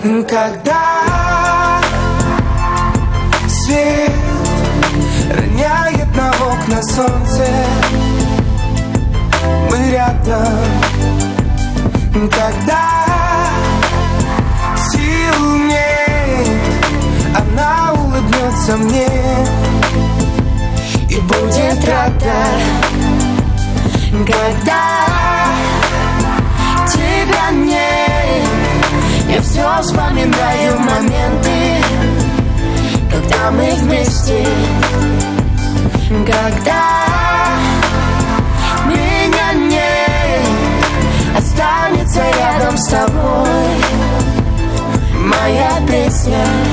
Когда свет роняет на окна солнце, мы рядом. Когда сил нет, она улыбнется мне и будет рада. Когда тебя нет, я все вспоминаю моменты, когда мы вместе. Когда меня нет, останется рядом с тобой моя песня.